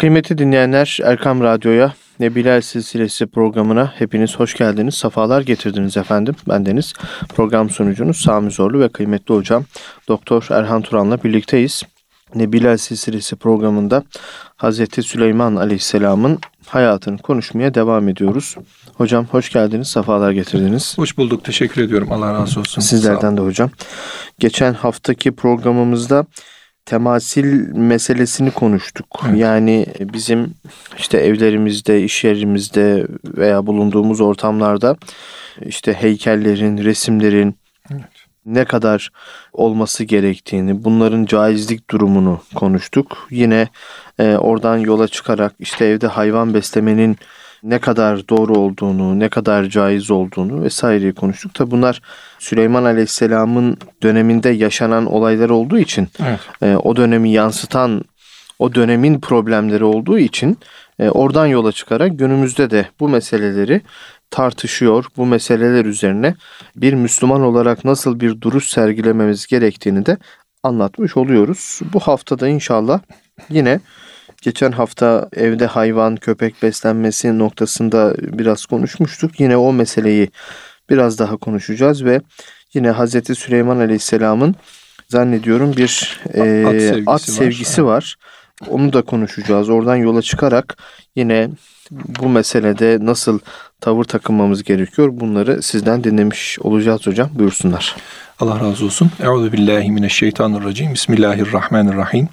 Kıymetli dinleyenler, Erkam Radyo'ya Nebiler Silsilesi programına hepiniz hoş geldiniz, sefalar getirdiniz efendim. Bendeniz program sunucunuz Sami Zorlu ve kıymetli hocam Doktor Erhan Turan'la birlikteyiz. Nebiler Silsilesi programında Hazreti Süleyman Aleyhisselam'ın hayatını konuşmaya devam ediyoruz. Hocam hoş geldiniz, sefalar getirdiniz. Hoş bulduk, teşekkür ediyorum. Allah razı olsun. Sizlerden de hocam. Geçen haftaki programımızda temasil meselesini konuştuk. Evet. Yani bizim işte evlerimizde, iş yerimizde veya bulunduğumuz ortamlarda işte heykellerin, resimlerin ne kadar olması gerektiğini, bunların caizlik durumunu konuştuk. Yine oradan yola çıkarak işte evde hayvan beslemenin ne kadar doğru olduğunu, ne kadar caiz olduğunu vesaireyi konuştuk. Tabi bunlar Süleyman Aleyhisselam'ın döneminde yaşanan olaylar olduğu için, o dönemi yansıtan, o dönemin problemleri olduğu için oradan yola çıkarak günümüzde de bu meseleleri tartışıyor. Bu meseleler üzerine bir Müslüman olarak nasıl bir duruş sergilememiz gerektiğini de anlatmış oluyoruz. Bu haftada inşallah yine geçen hafta evde hayvan, köpek beslenmesi noktasında biraz konuşmuştuk. Yine o meseleyi biraz daha konuşacağız ve yine Hazreti Süleyman Aleyhisselam'ın zannediyorum bir at sevgisi var. Onu da konuşacağız. Oradan yola çıkarak yine bu meselede nasıl tavır takınmamız gerekiyor, bunları sizden dinlemiş olacağız hocam. Buyursunlar. Allah razı olsun. Euzubillahimineşşeytanirracim. Bismillahirrahmanirrahim.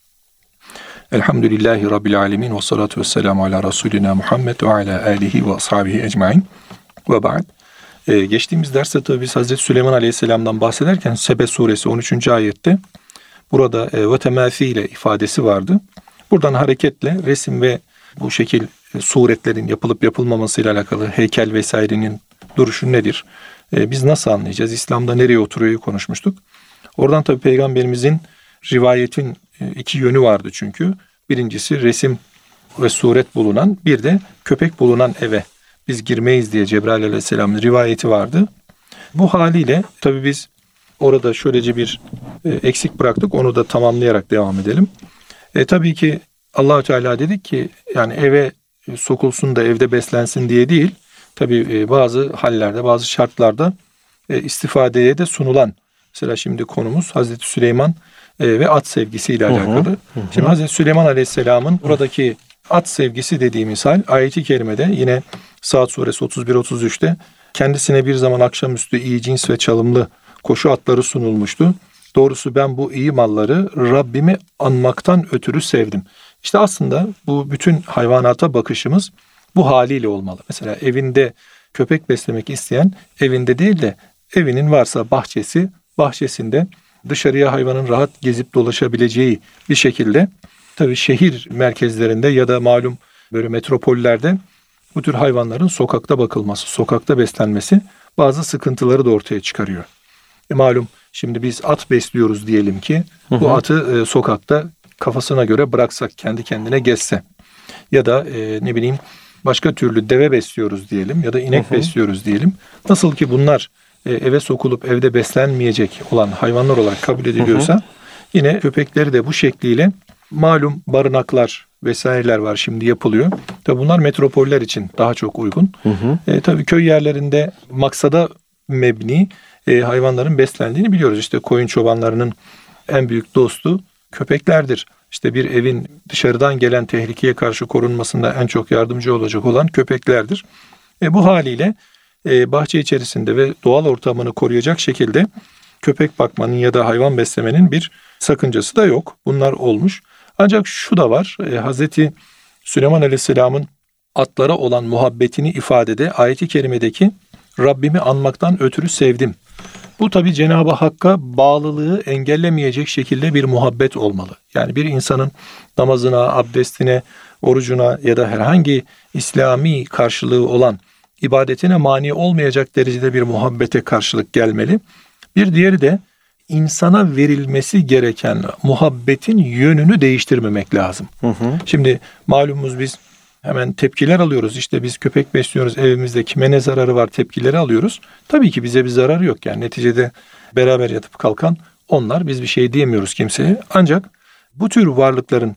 Elhamdülillahi Rabbil alemin ve salatu vesselamu ala Resulina Muhammed ve ala alihi ve ashabihi ecmain ve ba'd. Geçtiğimiz derste tabi biz Hazreti Süleyman Aleyhisselam'dan bahsederken Sebe suresi 13. ayette burada ve temâthîle ifadesi vardı. Buradan hareketle resim ve bu şekil suretlerin yapılıp yapılmamasıyla alakalı heykel vesairenin duruşu nedir? Biz nasıl anlayacağız? İslam'da nereye oturuyor konuşmuştuk. Oradan tabi Peygamberimizin rivayetin iki yönü vardı çünkü. Birincisi resim ve suret bulunan, bir de köpek bulunan eve biz girmeyiz diye Cebrail Aleyhisselam'ın rivayeti vardı. Bu haliyle tabii biz orada şöylece bir eksik bıraktık. Onu da tamamlayarak devam edelim. Tabii ki Allah-u Teala dedik ki yani eve sokulsun da evde beslensin diye değil. Tabii bazı hallerde, bazı şartlarda istifadeye de sunulan. Mesela şimdi konumuz Hazreti Süleyman ve at sevgisiyle alakalı. Şimdi Hazreti Süleyman Aleyhisselam'ın buradaki at sevgisi dediğimiz hal ayet-i kerimede yine Saat suresi 31-33'te kendisine bir zaman akşamüstü iyi cins ve çalımlı koşu atları sunulmuştu. Doğrusu ben bu iyi malları Rabbimi anmaktan ötürü sevdim. İşte aslında bu bütün hayvanata bakışımız bu haliyle olmalı. Mesela evinde köpek beslemek isteyen evinde değil de evinin varsa bahçesinde dışarıya hayvanın rahat gezip dolaşabileceği bir şekilde, tabii şehir merkezlerinde ya da malum böyle metropollerde bu tür hayvanların sokakta bakılması, sokakta beslenmesi bazı sıkıntıları da ortaya çıkarıyor. Malum şimdi biz at besliyoruz diyelim ki bu atı sokakta kafasına göre bıraksak, kendi kendine gezse ya da ne bileyim başka türlü deve besliyoruz diyelim ya da inek besliyoruz diyelim. Nasıl ki bunlar eve sokulup evde beslenmeyecek olan hayvanlar olarak kabul ediliyorsa yine köpekleri de bu şekliyle malum barınaklar vesaireler var, şimdi yapılıyor. Tabi bunlar metropoller için daha çok uygun. Tabii köy yerlerinde maksada mebni hayvanların beslendiğini biliyoruz. İşte koyun çobanlarının en büyük dostu köpeklerdir. İşte bir evin dışarıdan gelen tehlikeye karşı korunmasında en çok yardımcı olacak olan köpeklerdir. Bu haliyle bahçe içerisinde ve doğal ortamını koruyacak şekilde köpek bakmanın ya da hayvan beslemenin bir sakıncası da yok. Bunlar olmuş. Ancak şu da var. Hazreti Süleyman Aleyhisselam'ın atlara olan muhabbetini ifadede ayet-i kerimedeki Rabbimi anmaktan ötürü sevdim. Bu tabii Cenab-ı Hakk'a bağlılığı engellemeyecek şekilde bir muhabbet olmalı. Yani bir insanın namazına, abdestine, orucuna ya da herhangi İslami karşılığı olan ibadetine mani olmayacak derecede bir muhabbete karşılık gelmeli. Bir diğeri de insana verilmesi gereken muhabbetin yönünü değiştirmemek lazım. Şimdi malumuz biz hemen tepkiler alıyoruz. İşte biz köpek besliyoruz evimizde, kime ne zararı var tepkileri alıyoruz. Tabii ki bize bir zararı yok. Yani neticede beraber yatıp kalkan onlar, biz bir şey diyemiyoruz kimseye. Ancak bu tür varlıkların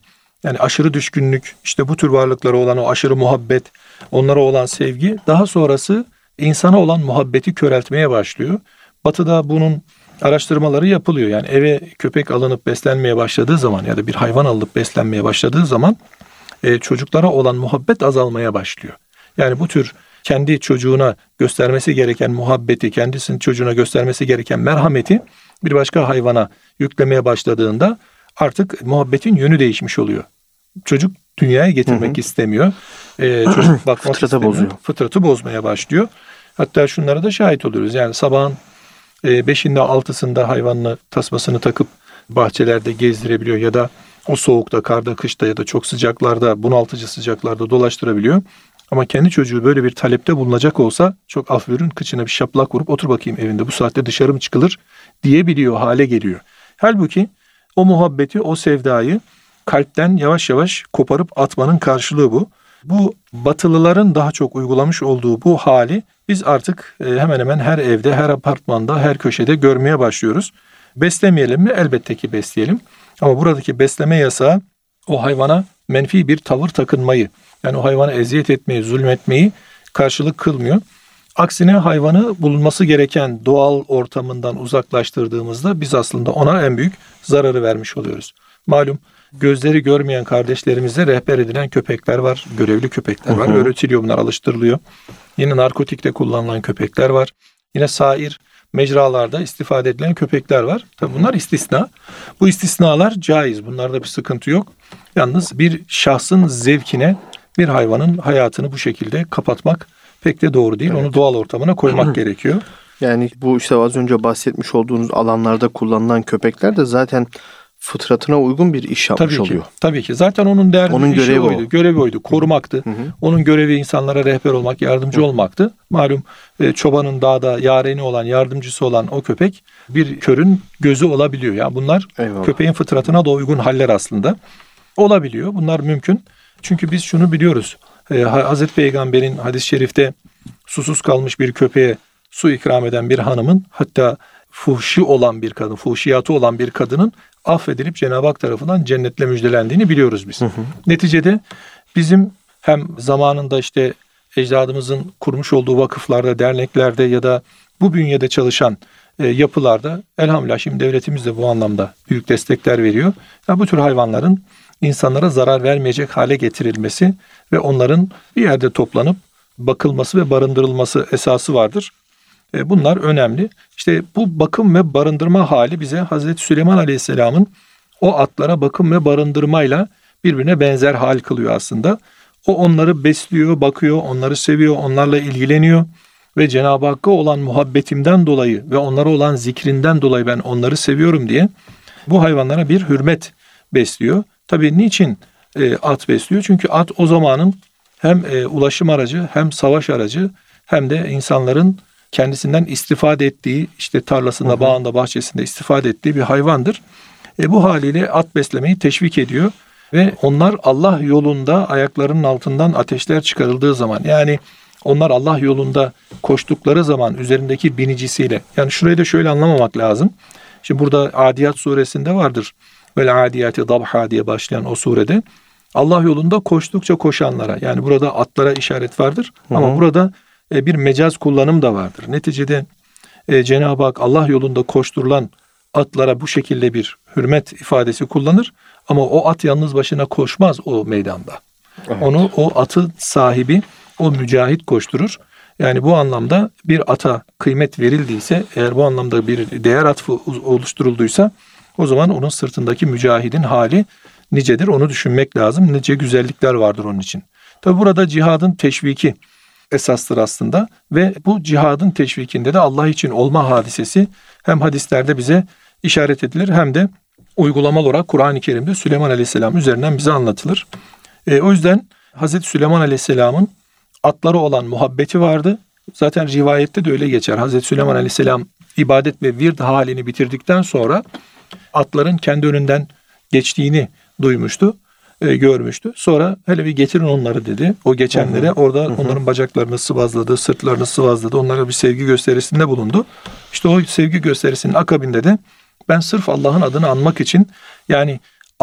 Yani aşırı düşkünlük, işte bu tür varlıklara olan o aşırı muhabbet, onlara olan sevgi daha sonrası insana olan muhabbeti köreltmeye başlıyor. Batı'da bunun araştırmaları yapılıyor. Yani eve köpek alınıp beslenmeye başladığı zaman ya da bir hayvan alınıp beslenmeye başladığı zaman çocuklara olan muhabbet azalmaya başlıyor. Yani bu tür kendi çocuğuna göstermesi gereken muhabbeti, kendisinin çocuğuna göstermesi gereken merhameti bir başka hayvana yüklemeye başladığında artık muhabbetin yönü değişmiş oluyor. Çocuk dünyaya getirmek istemiyor. Çocuk bakmak fıtratı istemiyor. bozuyor. Fıtratı bozmaya başlıyor. Hatta şunlara da şahit oluyoruz. Yani sabahın 5'inde 6'sında hayvanla tasmasını takıp bahçelerde gezdirebiliyor ya da o soğukta, karda, kışta ya da çok sıcaklarda, bunaltıcı sıcaklarda dolaştırabiliyor. Ama kendi çocuğu böyle bir talepte bulunacak olsa çok af buyurun kıçına bir şaplak vurup otur bakayım evinde bu saatte dışarı mı çıkılır diyebiliyor hale geliyor. Halbuki o muhabbeti, o sevdayı kalpten yavaş yavaş koparıp atmanın karşılığı bu. Bu Batılıların daha çok uygulamış olduğu bu hali biz artık hemen hemen her evde, her apartmanda, her köşede görmeye başlıyoruz. Beslemeyelim mi? Elbette ki besleyelim. Ama buradaki besleme yasağı o hayvana menfi bir tavır takınmayı, yani o hayvana eziyet etmeyi, zulmetmeyi karşılık kılmıyor. Aksine hayvanı bulunması gereken doğal ortamından uzaklaştırdığımızda biz aslında ona en büyük zararı vermiş oluyoruz. Malum gözleri görmeyen kardeşlerimize rehber edilen köpekler var, görevli köpekler var, öğretiliyor bunlar, alıştırılıyor. Yine narkotikte kullanılan köpekler var. Yine sair mecralarda istifade edilen köpekler var. Tabi bunlar istisna. Bu istisnalar caiz. Bunlarda bir sıkıntı yok. Yalnız bir şahsın zevkine bir hayvanın hayatını bu şekilde kapatmak pek de doğru değil. Evet. Onu doğal ortamına koymak gerekiyor. Yani bu işte az önce bahsetmiş olduğunuz alanlarda kullanılan köpekler de zaten fıtratına uygun bir iş yapmış oluyor. Tabii ki. Zaten onun derdi, onun görevi oydu. Görevi oydu. Korumaktı. Onun görevi insanlara rehber olmak, yardımcı olmaktı. Malum çobanın dağda yareni olan, yardımcısı olan o köpek bir körün gözü olabiliyor. Yani bunlar köpeğin fıtratına da uygun haller aslında. Olabiliyor. Bunlar mümkün. Çünkü biz şunu biliyoruz. Hazreti Peygamber'in hadis-i şerifte susuz kalmış bir köpeğe su ikram eden bir hanımın, hatta fuhşi olan bir kadın, fuhşiyatı olan bir kadının affedilip Cenab-ı Hak tarafından cennetle müjdelendiğini biliyoruz biz. Neticede bizim hem zamanında işte ecdadımızın kurmuş olduğu vakıflarda, derneklerde ya da bu bünyede çalışan yapılarda elhamdülillah şimdi devletimiz de bu anlamda büyük destekler veriyor. Yani bu tür hayvanların insanlara zarar vermeyecek hale getirilmesi ve onların bir yerde toplanıp bakılması ve barındırılması esası vardır. Bunlar önemli. İşte bu bakım ve barındırma hali bize Hazreti Süleyman Aleyhisselam'ın o atlara bakım ve barındırmayla birbirine benzer hal kılıyor aslında. O onları besliyor, bakıyor, onları seviyor, onlarla ilgileniyor ve Cenab-ı Hakk'a olan muhabbetimden dolayı ve onlara olan zikrinden dolayı ben onları seviyorum diye bu hayvanlara bir hürmet besliyor. Tabii niçin at besliyor? Çünkü at o zamanın hem ulaşım aracı, hem savaş aracı, hem de insanların kendisinden istifade ettiği, işte tarlasında, bağında, bahçesinde istifade ettiği bir hayvandır. Bu haliyle at beslemeyi teşvik ediyor ve onlar Allah yolunda ayaklarının altından ateşler çıkarıldığı zaman, yani onlar Allah yolunda koştukları zaman üzerindeki binicisiyle, yani şurayı da şöyle anlamamak lazım. Şimdi burada Adiyat suresinde vardır. Vel adiyati dabha diye başlayan o surede Allah yolunda koştukça koşanlara, yani burada atlara işaret vardır. Ama burada bir mecaz kullanım da vardır. Neticede Cenab-ı Hak Allah yolunda koşturulan atlara bu şekilde bir hürmet ifadesi kullanır. Ama o at yalnız başına koşmaz o meydanda. Evet. Onu o atın sahibi, o mücahit koşturur. Yani bu anlamda bir ata kıymet verildiyse, eğer bu anlamda bir değer atfı oluşturulduysa, o zaman onun sırtındaki mücahidin hali nicedir, onu düşünmek lazım. Nice güzellikler vardır onun için. Tabi burada cihadın teşviki esastır aslında ve bu cihadın teşvikinde de Allah için olma hadisesi hem hadislerde bize işaret edilir hem de uygulamalı olarak Kur'an-ı Kerim'de Süleyman Aleyhisselam üzerinden bize anlatılır. O yüzden Hazreti Süleyman Aleyhisselam'ın atlara olan muhabbeti vardı. Zaten rivayette de öyle geçer. Hazreti Süleyman Aleyhisselam ibadet ve vird halini bitirdikten sonra atların kendi önünden geçtiğini duymuştu, görmüştü. Sonra hele bir getirin onları dedi. O geçenlere orada onların bacaklarını sıvazladı, sırtlarını sıvazladı. Onlara bir sevgi gösterisinde bulundu. İşte o sevgi gösterisinin akabinde de ben sırf Allah'ın adını anmak için, yani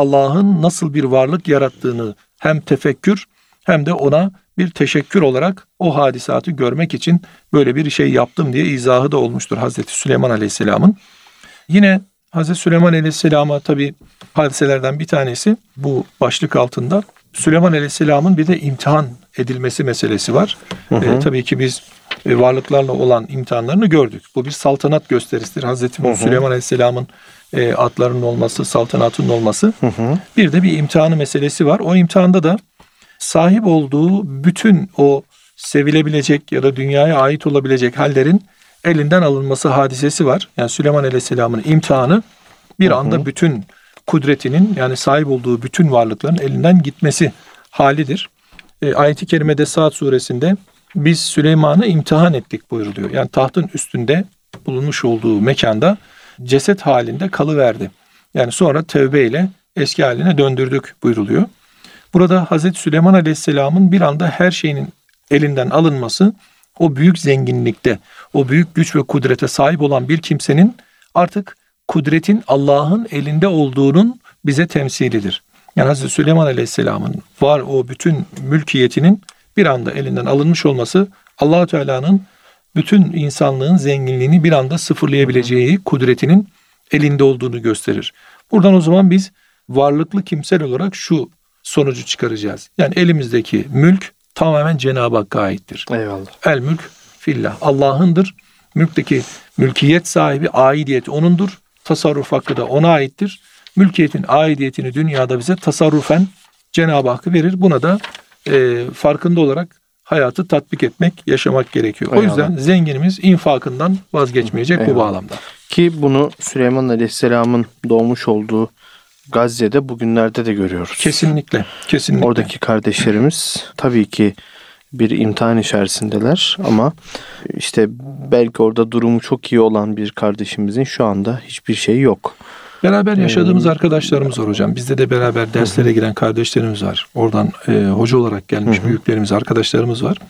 Allah'ın nasıl bir varlık yarattığını hem tefekkür hem de ona bir teşekkür olarak o hadisatı görmek için böyle bir şey yaptım diye izahı da olmuştur Hazreti Süleyman Aleyhisselam'ın. Yine Hazreti Süleyman Aleyhisselam'a tabii hadiselerden bir tanesi bu başlık altında Süleyman Aleyhisselam'ın bir de imtihan edilmesi meselesi var. Tabii ki biz varlıklarla olan imtihanlarını gördük. Bu bir saltanat gösterisidir. Hazreti Süleyman Aleyhisselam'ın atlarının olması, saltanatının olması. Bir de bir imtihanı meselesi var. O imtihanda da sahip olduğu bütün o sevilebilecek ya da dünyaya ait olabilecek hallerin elinden alınması hadisesi var. Yani Süleyman Aleyhisselam'ın imtihanı bir anda bütün kudretinin, yani sahip olduğu bütün varlıkların elinden gitmesi halidir. Ayet-i kerimede Saat suresinde biz Süleyman'ı imtihan ettik buyuruluyor. Yani tahtın üstünde bulunmuş olduğu mekanda ceset halinde kalıverdi. Yani sonra tevbeyle eski haline döndürdük buyuruluyor. Burada Hazreti Süleyman Aleyhisselam'ın bir anda her şeyinin elinden alınması, o büyük zenginlikte, o büyük güç ve kudrete sahip olan bir kimsenin artık kudretin Allah'ın elinde olduğunun bize temsilidir. Yani Hazreti Süleyman Aleyhisselam'ın var o bütün mülkiyetinin bir anda elinden alınmış olması Allah-u Teala'nın bütün insanlığın zenginliğini bir anda sıfırlayabileceği kudretinin elinde olduğunu gösterir. Buradan o zaman biz varlıklı kimsel olarak şu sonucu çıkaracağız. Yani elimizdeki mülk tamamen Cenab-ı Hakk'a aittir. Eyvallah. El mülk fillah. Allah'ındır. Mülkteki mülkiyet sahibi, aidiyeti O'nundur. Tasarruf hakkı da O'na aittir. Mülkiyetin aidiyetini dünyada bize tasarrufen Cenab-ı Hakk'ı verir. Buna da farkında olarak hayatı tatbik etmek, yaşamak gerekiyor. Eyvallah. O yüzden zenginimiz infakından vazgeçmeyecek. Eyvallah. Bu bağlamda. Ki bunu Süleyman Aleyhisselam'ın doğmuş olduğu Gazze'de bugünlerde de görüyoruz. Kesinlikle. Kesinlikle. Oradaki kardeşlerimiz tabii ki bir imtihan içerisindeler ama işte belki orada durumu çok iyi olan bir kardeşimizin şu anda hiçbir şey yok. Beraber yaşadığımız arkadaşlarımız var hocam. Bizde de beraber derslere giren kardeşlerimiz var. Oradan hoca olarak gelmiş büyüklerimiz, arkadaşlarımız var.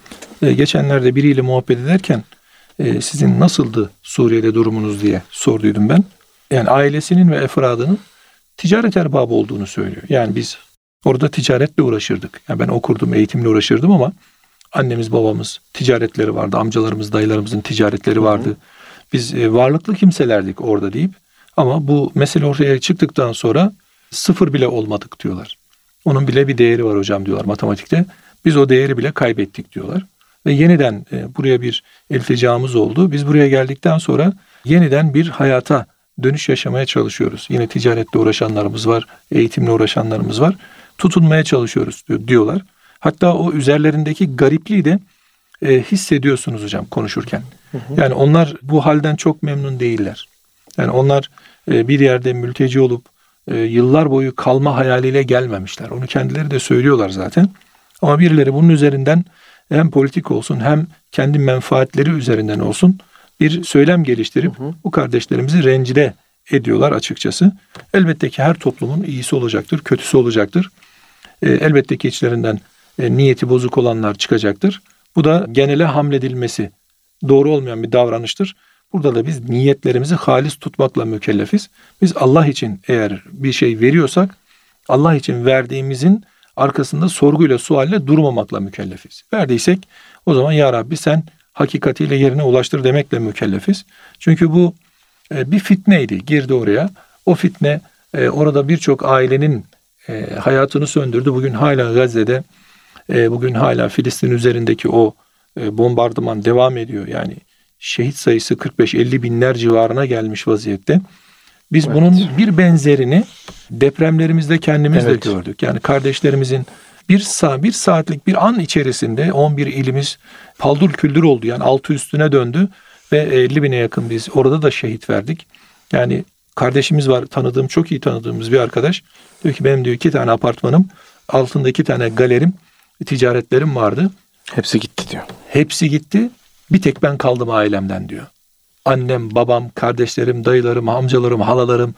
Geçenlerde biriyle muhabbet ederken sizin nasıldı Suriye'de durumunuz diye sorduydum ben. Yani ailesinin ve efradının ticaret erbabı olduğunu söylüyor. Yani biz orada ticaretle uğraşırdık. Yani ben okurdum, eğitimle uğraşırdım ama annemiz, babamız ticaretleri vardı. Amcalarımız, dayılarımızın ticaretleri vardı. Biz varlıklı kimselerdik orada deyip ama bu mesele ortaya çıktıktan sonra sıfır bile olmadık diyorlar. Onun bile bir değeri var hocam diyorlar matematikte. Biz o değeri bile kaybettik diyorlar. Ve yeniden buraya bir ilticamız oldu. Biz buraya geldikten sonra yeniden bir hayata dönüş yaşamaya çalışıyoruz. Yine ticaretle uğraşanlarımız var, eğitimle uğraşanlarımız var. Tutunmaya çalışıyoruz diyorlar. Hatta o üzerlerindeki garipliği de hissediyorsunuz hocam konuşurken. Yani onlar bu halden çok memnun değiller. Yani onlar bir yerde mülteci olup yıllar boyu kalma hayaliyle gelmemişler. Onu kendileri de söylüyorlar zaten. Ama birileri bunun üzerinden hem politik olsun hem kendi menfaatleri üzerinden olsun bir söylem geliştirip bu kardeşlerimizi rencide ediyorlar açıkçası. Elbette ki her toplumun iyisi olacaktır, kötüsü olacaktır. Elbette ki içlerinden niyeti bozuk olanlar çıkacaktır. Bu da genele hamledilmesi doğru olmayan bir davranıştır. Burada da biz niyetlerimizi halis tutmakla mükellefiz. Biz Allah için eğer bir şey veriyorsak Allah için verdiğimizin arkasında sorguyla sualle durmamakla mükellefiz. Verdiysek o zaman ya Rabbi sen hakikatiyle yerine ulaştır demekle mükellefiz. Çünkü bu bir fitneydi. Girdi oraya. O fitne orada birçok ailenin hayatını söndürdü. Bugün hala Gazze'de, bugün hala Filistin üzerindeki o bombardıman devam ediyor. Yani şehit sayısı 45-50 binler civarına gelmiş vaziyette. Biz bunun bir benzerini depremlerimizde kendimiz de gördük. Yani kardeşlerimizin bir saatlik bir an içerisinde 11 ilimiz paldır küldür oldu. Yani altı üstüne döndü ve 50 bine yakın biz orada da şehit verdik. Yani kardeşimiz var, tanıdığım, çok iyi tanıdığımız bir arkadaş. Diyor ki benim diyor 2 tane apartmanım, altında 2 tane galerim, ticaretlerim vardı. Hepsi gitti diyor. Hepsi gitti. Bir tek ben kaldım ailemden diyor. Annem, babam, kardeşlerim, dayılarım, amcalarım, halalarım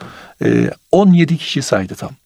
17 kişi saydı tam.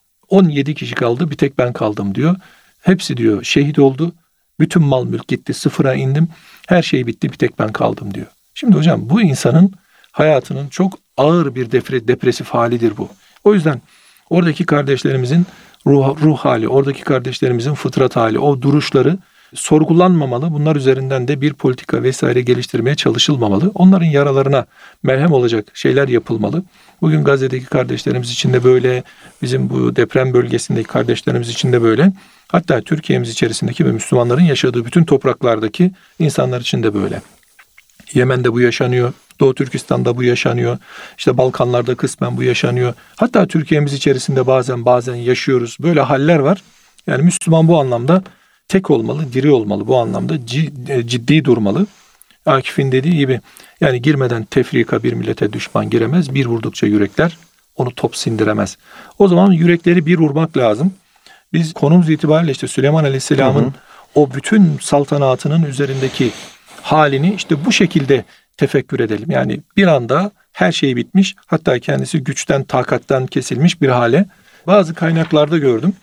17 kişi kaldı, bir tek ben kaldım diyor. Hepsi diyor şehit oldu. Bütün mal mülk gitti, sıfıra indim. Her şey bitti, bir tek ben kaldım diyor. Şimdi hocam bu insanın hayatının çok ağır bir depresif halidir bu. O yüzden oradaki kardeşlerimizin ruh hali, oradaki kardeşlerimizin fıtrat hali, o duruşları sorgulanmamalı. Bunlar üzerinden de bir politika vesaire geliştirmeye çalışılmamalı. Onların yaralarına merhem olacak şeyler yapılmalı. Bugün Gazze'deki kardeşlerimiz için de böyle, bizim bu deprem bölgesindeki kardeşlerimiz için de böyle. Hatta Türkiye'miz içerisindeki ve Müslümanların yaşadığı bütün topraklardaki insanlar için de böyle. Yemen'de bu yaşanıyor. Doğu Türkistan'da bu yaşanıyor. İşte Balkanlarda kısmen bu yaşanıyor. Hatta Türkiye'miz içerisinde bazen yaşıyoruz. Böyle haller var. Yani Müslüman bu anlamda tek olmalı, diri olmalı. Bu anlamda ciddi durmalı. Akif'in dediği gibi, yani girmeden tefrika bir millete düşman giremez. Bir vurdukça yürekler onu top sindiremez. O zaman yürekleri bir vurmak lazım. Biz konumuz itibariyle işte Süleyman Aleyhisselam'ın o bütün saltanatının üzerindeki halini işte bu şekilde tefekkür edelim. Yani bir anda her şey bitmiş, hatta kendisi güçten, takattan kesilmiş bir hale. Bazı kaynaklarda gördüm.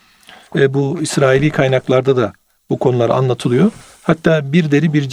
Bu İsraili kaynaklarda da bu konular anlatılıyor. Hatta bir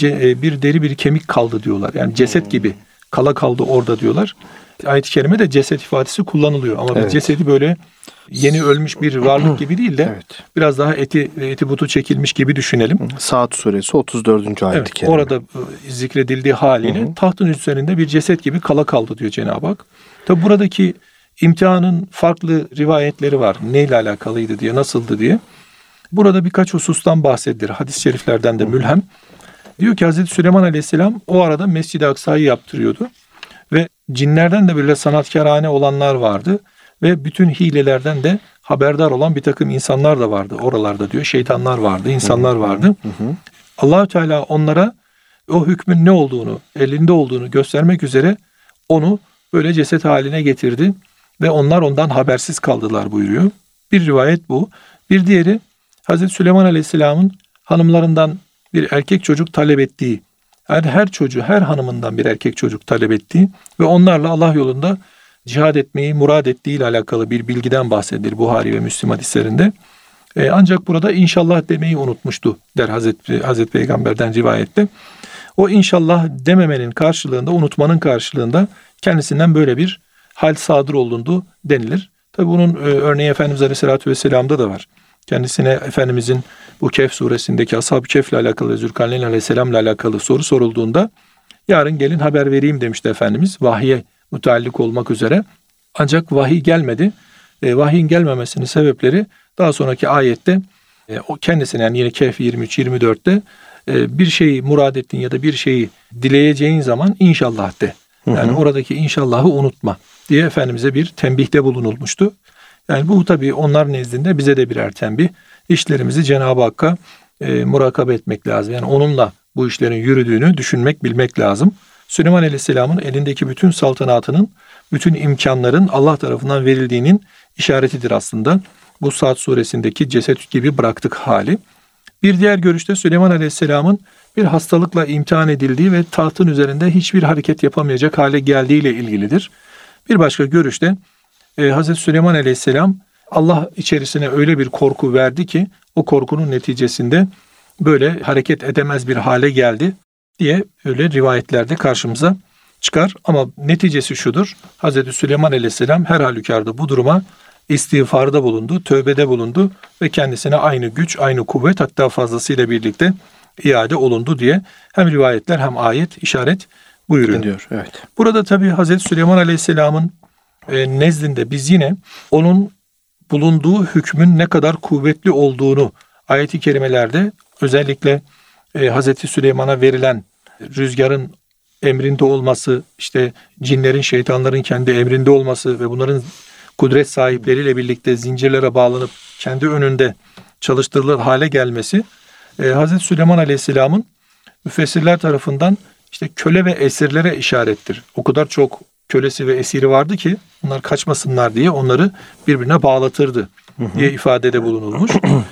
deri bir kemik kaldı diyorlar. Yani ceset gibi kala kaldı orada diyorlar. Ayet-i kerimede ceset ifadesi kullanılıyor. Ama biz cesedi böyle yeni ölmüş bir varlık gibi değil de biraz daha eti butu çekilmiş gibi düşünelim. Saat suresi 34. ayet-i kerime. Orada zikredildiği haliyle tahtın üzerinde bir ceset gibi kala kaldı diyor Cenab-ı Hak. Tabi buradaki imtihanın farklı rivayetleri var. Neyle alakalıydı diye, nasıldı diye. Burada birkaç husustan bahsedilir. Hadis-i şeriflerden de mülhem. Diyor ki Hazreti Süleyman Aleyhisselam o arada Mescid-i Aksa'yı yaptırıyordu. Ve cinlerden de böyle sanatkarane olanlar vardı. Ve bütün hilelerden de haberdar olan bir takım insanlar da vardı. Oralarda diyor şeytanlar vardı, insanlar vardı. Allah-u Teala onlara o hükmün ne olduğunu, elinde olduğunu göstermek üzere onu böyle ceset haline getirdi. Ve onlar ondan habersiz kaldılar buyuruyor. Bir rivayet bu. Bir diğeri Hazreti Süleyman Aleyhisselam'ın hanımlarından bir erkek çocuk talep ettiği, her çocuğu, her hanımından bir erkek çocuk talep ettiği ve onlarla Allah yolunda cihad etmeyi murad ettiği ile alakalı bir bilgiden bahsedilir Buhari ve Müslim hadislerinde. Ancak burada inşallah demeyi unutmuştu der Hazreti Peygamber'den rivayette. O inşallah dememenin karşılığında, unutmanın karşılığında kendisinden böyle bir hal sadır olundu denilir. Tabi bunun örneği Efendimiz Aleyhisselatü Vesselam'da da var. Kendisine Efendimizin bu Kehf suresindeki Ashab-ı Kehf'le alakalı ve Zülkarneyn Aleyhisselam'la alakalı soru sorulduğunda yarın gelin haber vereyim demişti Efendimiz. Vahye müteallik olmak üzere. Ancak vahiy gelmedi. Vahyin gelmemesinin sebepleri daha sonraki ayette o kendisine, yani yine Kehf 23-24'te bir şeyi murad ettin ya da bir şeyi dileyeceğin zaman inşallah de. Yani oradaki inşallahı unutma diye Efendimiz'e bir tembihte bulunulmuştu. Yani bu tabii onlar nezdinde bize de birer tembih. İşlerimizi Cenab-ı Hakk'a murakabe etmek lazım. Yani onunla bu işlerin yürüdüğünü düşünmek, bilmek lazım. Süleyman Aleyhisselam'ın elindeki bütün saltanatının, bütün imkanların Allah tarafından verildiğinin işaretidir aslında. Bu Saat suresindeki ceset gibi bıraktık hali. Bir diğer görüşte Süleyman Aleyhisselam'ın bir hastalıkla imtihan edildiği ve tahtın üzerinde hiçbir hareket yapamayacak hale geldiğiyle ilgilidir. Bir başka görüşte Hazreti Süleyman Aleyhisselam Allah içerisine öyle bir korku verdi ki o korkunun neticesinde böyle hareket edemez bir hale geldi diye öyle rivayetlerde karşımıza çıkar. Ama neticesi şudur: Hazreti Süleyman Aleyhisselam her halükarda bu duruma istiğfarda bulundu, tövbede bulundu ve kendisine aynı güç, aynı kuvvet, hatta fazlasıyla birlikte iade olundu diye hem rivayetler hem ayet işaret buyuruyor. Diyor, evet. Burada tabii Hazreti Süleyman Aleyhisselam'ın nezdinde biz yine onun bulunduğu hükmün ne kadar kuvvetli olduğunu ayet-i kerimelerde, özellikle Hazreti Süleyman'a verilen rüzgarın emrinde olması, işte cinlerin, şeytanların kendi emrinde olması ve bunların kudret sahipleriyle birlikte zincirlere bağlanıp kendi önünde çalıştırılır hale gelmesi, Hazreti Süleyman Aleyhisselam'ın müfessirler tarafından işte köle ve esirlere işarettir. O kadar çok kölesi ve esiri vardı ki bunlar kaçmasınlar diye onları birbirine bağlatırdı diye ifadede bulunulmuş.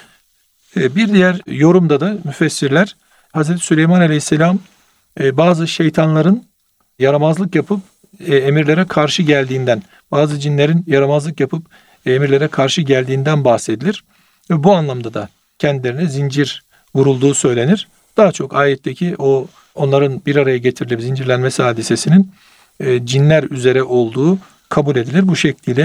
Bir diğer yorumda da müfessirler Hazreti Süleyman Aleyhisselam bazı şeytanların yaramazlık yapıp emirlere karşı geldiğinden, bazı cinlerin yaramazlık yapıp emirlere karşı geldiğinden bahsedilir. Ve bu anlamda da kendilerine zincir vurulduğu söylenir. Daha çok ayetteki o onların bir araya getirilip zincirlenmesi hadisesinin cinler üzere olduğu kabul edilir. Bu şekliyle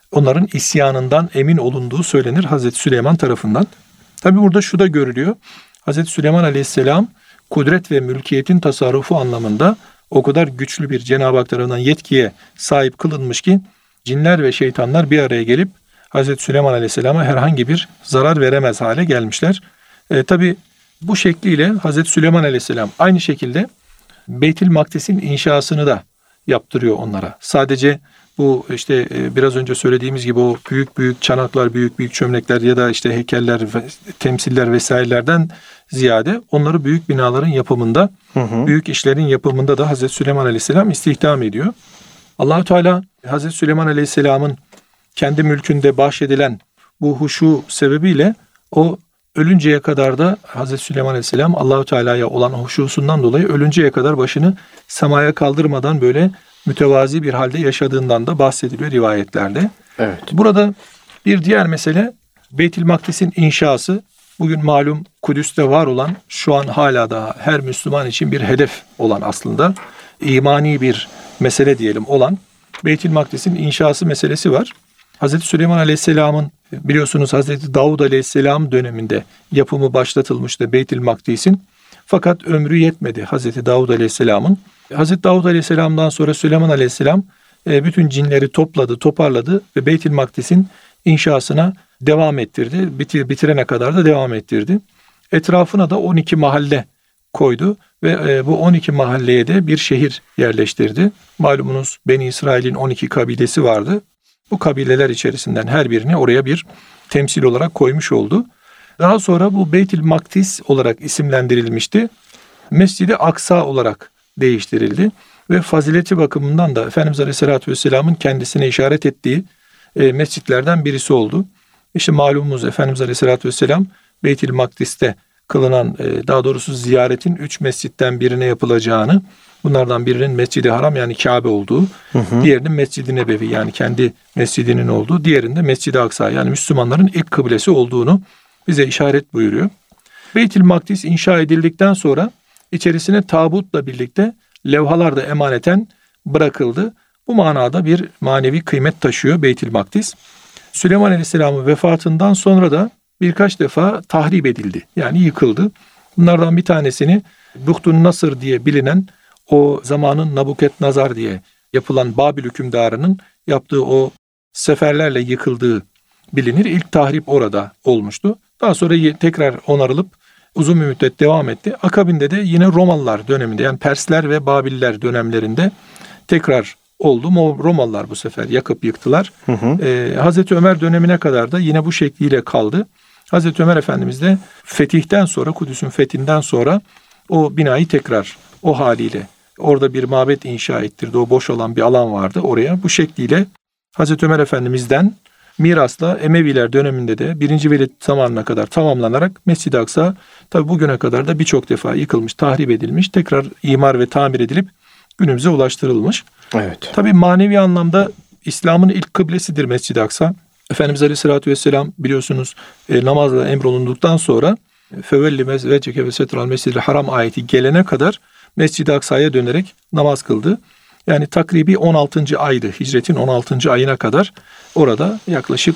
onların isyanından emin olunduğu söylenir Hazreti Süleyman tarafından. Tabi burada şu da görülüyor. Hazreti Süleyman Aleyhisselam kudret ve mülkiyetin tasarrufu anlamında o kadar güçlü bir Cenab-ı Hak tarafından yetkiye sahip kılınmış ki cinler ve şeytanlar bir araya gelip Hazreti Süleyman Aleyhisselam'a herhangi bir zarar veremez hale gelmişler. Tabi bu şekliyle Hazreti Süleyman Aleyhisselam aynı şekilde Beyt-i Makdis'in inşasını da yaptırıyor onlara. Sadece bu işte biraz önce söylediğimiz gibi o büyük büyük çanaklar, büyük büyük çömlekler ya da işte heykeller, temsiller vesairelerden ziyade onları büyük binaların yapımında, büyük işlerin yapımında da Hazreti Süleyman Aleyhisselam istihdam ediyor. Allah-u Teala Hazreti Süleyman Aleyhisselam'ın kendi mülkünde bahşedilen bu huşu sebebiyle o ölünceye kadar da Hazreti Süleyman Aleyhisselam Allah-u Teala'ya olan huşusundan dolayı ölünceye kadar başını semaya kaldırmadan böyle mütevazi bir halde yaşadığından da bahsediliyor rivayetlerde. Evet. Burada bir diğer mesele Beyt-i Makdis'in inşası. Bugün malum Kudüs'te var olan, şu an hala da her Müslüman için bir hedef olan, aslında imani bir mesele diyelim olan Beyt-i Makdis'in inşası meselesi var. Hazreti Süleyman Aleyhisselam'ın biliyorsunuz Hazreti Davud Aleyhisselam döneminde yapımı başlatılmıştı Beyt-i Makdis'in. Fakat ömrü yetmedi Hazreti Davud Aleyhisselam'ın. Hazreti Davud Aleyhisselam'dan sonra Süleyman Aleyhisselam bütün cinleri toparladı ve Beyt-i Makdis'in inşasına devam ettirdi. Bitirene kadar da devam ettirdi. Etrafına da 12 mahalle koydu ve bu 12 mahalleye de bir şehir yerleştirdi. Malumunuz Beni İsrail'in 12 kabilesi vardı. Bu kabileler içerisinden her birini oraya bir temsil olarak koymuş oldu. Daha sonra bu Beyt-i Makdis olarak isimlendirilmişti. Mescid-i Aksa olarak değiştirildi ve fazileti bakımından da Efendimiz Aleyhisselatü Vesselam'ın kendisine işaret ettiği mescitlerden birisi oldu. İşte malumunuz Efendimiz Aleyhisselatü Vesselam Beyt-i Makdis'te kılınan, daha doğrusu ziyaretin 3 mescitten birine yapılacağını, bunlardan birinin Mescid-i Haram yani Kabe olduğu, diğerinin Mescid-i Nebevi yani kendi mescidinin olduğu, diğerinde Mescid-i Aksa yani Müslümanların ilk kıblesi olduğunu bize işaret buyuruyor. Beyt-i Makdis inşa edildikten sonra içerisine tabutla birlikte levhalar da emaneten bırakıldı. Bu manada bir manevi kıymet taşıyor Beyt-i Makdis. Süleyman Aleyhisselam'ın vefatından sonra da birkaç defa tahrip edildi. Yani yıkıldı. Bunlardan bir tanesini Buhtun Nasır diye bilinen, o zamanın Nabukadnezar diye yapılan Babil hükümdarının yaptığı o seferlerle yıkıldığı bilinir. İlk tahrip orada olmuştu. Daha sonra tekrar onarılıp uzun bir müddet devam etti. Akabinde de yine Romalılar döneminde, yani Persler ve Babiller dönemlerinde tekrar oldu. Romalılar bu sefer yakıp yıktılar. Hazreti Ömer dönemine kadar da yine bu şekliyle kaldı. Hazreti Ömer Efendimiz de fetihten sonra, Kudüs'ün fethinden sonra o binayı tekrar o haliyle orada bir mabet inşa ettirdi. O boş olan bir alan vardı oraya. Bu şekliyle Hazreti Ömer Efendimiz'den mirasla Emeviler döneminde de 1. Velid zamanına kadar tamamlanarak Mescid-i Aksa tabi bugüne kadar da birçok defa yıkılmış, tahrip edilmiş, tekrar imar ve tamir edilip günümüze ulaştırılmış. Evet. Tabi manevi anlamda İslam'ın ilk kıblesidir Mescid-i Aksa. Efendimiz Aleyhisselatü Vesselam biliyorsunuz namazla emrolunduktan sonra fevelli veceke ve setral mescid-i haram ayeti gelene kadar Mescid-i Aksa'ya dönerek namaz kıldı. Yani takribi 16. aydı. Hicretin 16. ayına kadar orada yaklaşık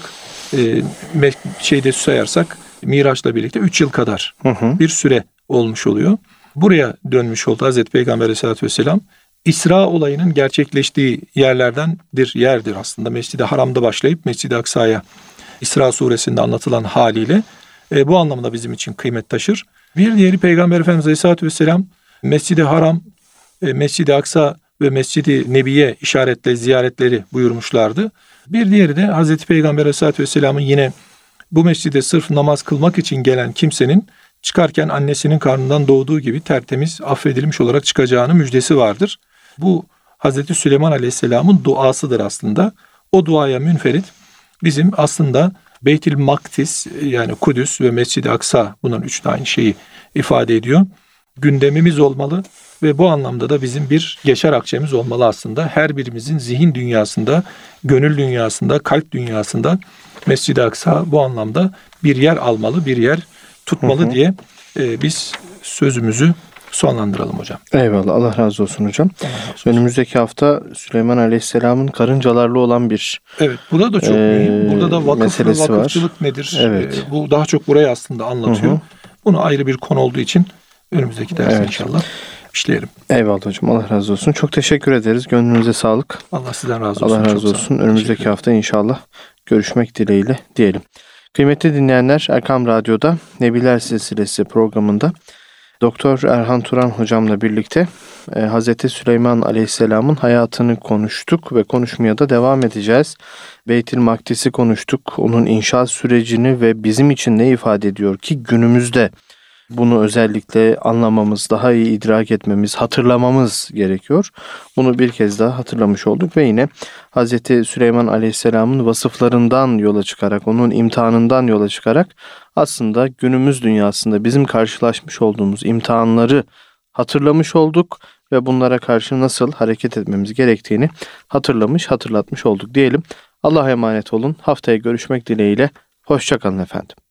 sayarsak Miraç'la birlikte 3 yıl kadar bir süre olmuş oluyor. Buraya dönmüş oldu Hazreti Peygamber Aleyhisselatü Vesselam. İsra olayının gerçekleştiği yerdir aslında. Mescid-i Haram'da başlayıp Mescid-i Aksa'ya İsra suresinde anlatılan haliyle bu anlamda bizim için kıymet taşır. Bir diğeri Peygamber Efendimiz Aleyhisselatü Vesselam Mescid-i Haram, Mescid-i Aksa ve Mescid-i Nebi'ye işaretle ziyaretleri buyurmuşlardı. Bir diğeri de Hazreti Peygamber Aleyhisselatü Vesselam'ın yine bu mescide sırf namaz kılmak için gelen kimsenin çıkarken annesinin karnından doğduğu gibi tertemiz, affedilmiş olarak çıkacağının müjdesi vardır. Bu Hazreti Süleyman Aleyhisselam'ın duasıdır aslında. O duaya münferit bizim aslında Beyt-i Makdis yani Kudüs ve Mescid-i Aksa, bunların 3 tane şeyi ifade ediyor. Gündemimiz olmalı ve bu anlamda da bizim bir geçer akçemiz olmalı aslında. Her birimizin zihin dünyasında, gönül dünyasında, kalp dünyasında Mescid-i Aksa bu anlamda bir yer almalı, bir yer tutmalı diye biz sözümüzü sonlandıralım hocam. Eyvallah. Allah razı olsun hocam. Allah razı olsun. Önümüzdeki hafta Süleyman Aleyhisselam'ın karıncalarla olan bir Evet, burada da çok mühim. Burada da vakıf ve meselesi vakıfçılık var. nedir? Evet. Bu daha çok burayı aslında anlatıyor. Bunu ayrı bir konu olduğu için önümüzdeki derste inşallah işleyelim. Eyvallah hocam. Allah razı olsun. Çok teşekkür ederiz. Gönlünüze sağlık. Allah sizden razı olsun. Allah razı Çok sağ olun. olsun. Önümüzdeki hafta inşallah görüşmek dileğiyle diyelim. Kıymetli dinleyenler, Erkam Radyo'da Nebiler Silsilesi programında Doktor Erhan Turan hocamla birlikte Hazreti Süleyman Aleyhisselam'ın hayatını konuştuk ve konuşmaya da devam edeceğiz. Beyt-i Makdis'i konuştuk. Onun inşa sürecini ve bizim için ne ifade ediyor ki günümüzde bunu özellikle anlamamız, daha iyi idrak etmemiz, hatırlamamız gerekiyor. Bunu bir kez daha hatırlamış olduk ve yine Hazreti Süleyman Aleyhisselam'ın vasıflarından yola çıkarak, onun imtihanından yola çıkarak aslında günümüz dünyasında bizim karşılaşmış olduğumuz imtihanları hatırlamış olduk ve bunlara karşı nasıl hareket etmemiz gerektiğini hatırlatmış olduk diyelim. Allah'a emanet olun. Haftaya görüşmek dileğiyle. Hoşça kalın efendim.